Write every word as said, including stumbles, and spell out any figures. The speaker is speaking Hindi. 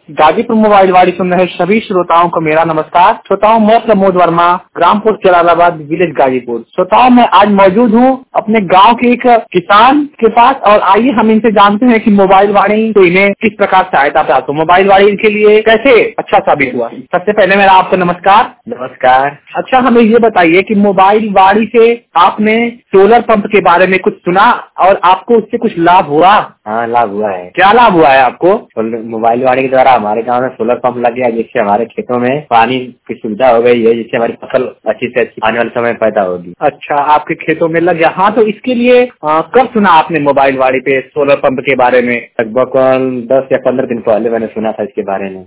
गाजीपुर मोबाइल वाड़ी सुन रहे सभी श्रोताओं को मेरा नमस्कार। श्रोताओं, मैं प्रमोद वर्मा, ग्राम पोस्ट जलालाबाद, विलेज गाजीपुर। श्रोताओं, मैं आज मौजूद हूँ अपने गांव के एक किसान के पास और आइए हम इनसे जानते हैं कि मोबाइल वाड़ी तो इन्हें किस प्रकार सहायता प्राप्त हो, मोबाइल वाड़ी इनके लिए कैसे अच्छा साबित हुआ। सबसे पहले मेरा आपको नमस्कार। नमस्कार। अच्छा, हमें ये बताइए कि मोबाइल वाड़ी से आपने सोलर पंप के बारे में कुछ सुना और आपको उससे कुछ लाभ हुआ? हाँ, लाभ हुआ है। क्या लाभ हुआ है आपको? मोबाइल वाड़ी के द्वारा हमारे गांव में सोलर पंप लग गया, जिससे हमारे खेतों में पानी की सुविधा हो गई है, जिससे हमारी फसल अच्छी से अच्छी आने वाले समय में पैदा होगी। अच्छा, आपके खेतों में लग गया। हाँ, तो इसके लिए आ, कब सुना आपने मोबाइल वाड़ी पे सोलर पंप के बारे में? लगभग दस या पंद्रह दिन पहले मैंने सुना था इसके बारे में।